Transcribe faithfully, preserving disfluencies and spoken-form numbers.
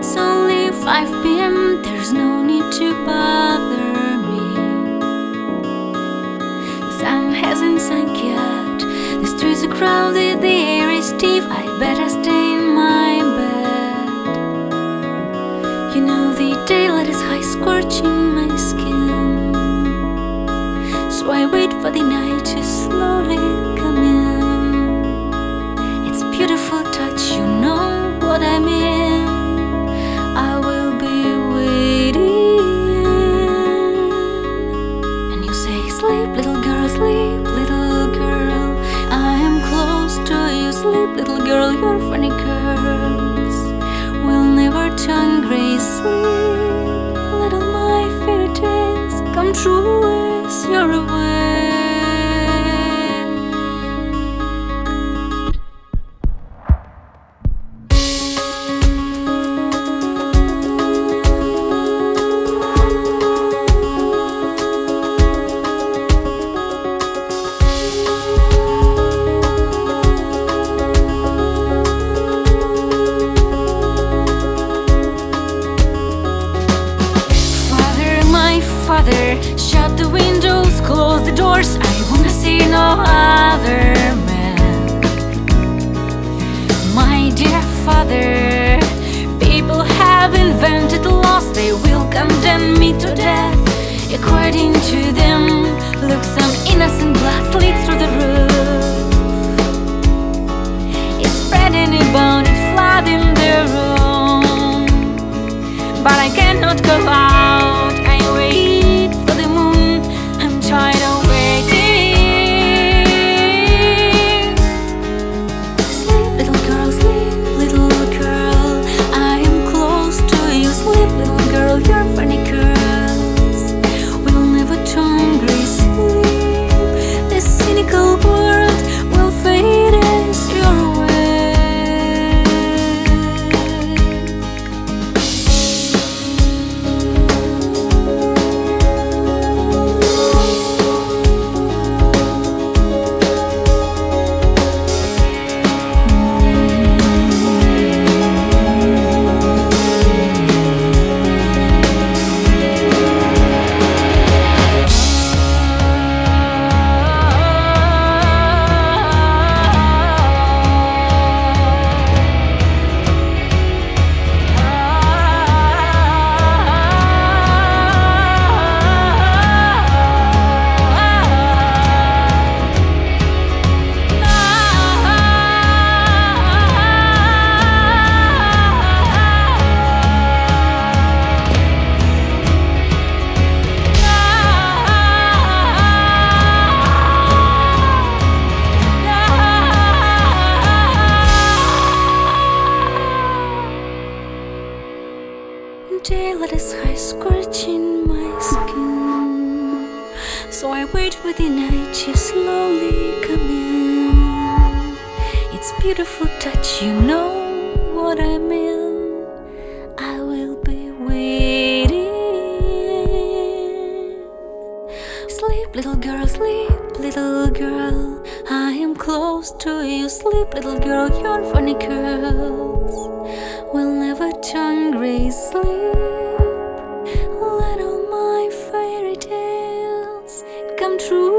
It's only five p m, there's no need to bother me. The sun hasn't sunk yet, the streets are crowded, the air is stiff, I better stay in my bed. You know the daylight is high, scorching my skin, so I wait for the night to slowly come in. It's beautiful touch, you know what I mean. I will be waiting. And you say, sleep little girl, sleep little girl, I am close to you. Sleep little girl, your funny curls will never turn gray. Sleep little, my fairy tales come true as you're away. Father, shut the windows, close the doors, I wanna see no other man. My dear father, people have invented laws, they will condemn me to death. According to them, look, some innocent blood slips through the roof. It's spreading about it, flooding the room, but I cannot go out. I wait. Tired of waiting. Sleep little girl, sleep little girl, I am close to you. Sleep little girl, your funny curls will never turn gray. Sleep, this cynical world will fade as you're awake. Daylight is high, scorching my skin, so I wait for the night to slowly come in. It's beautiful touch, you know what I mean. I will be waiting. Sleep little girl, sleep little girl, I am close to you. Sleep little girl, your funny curls will never turn gray. Sleep, let all my fairy tales come true.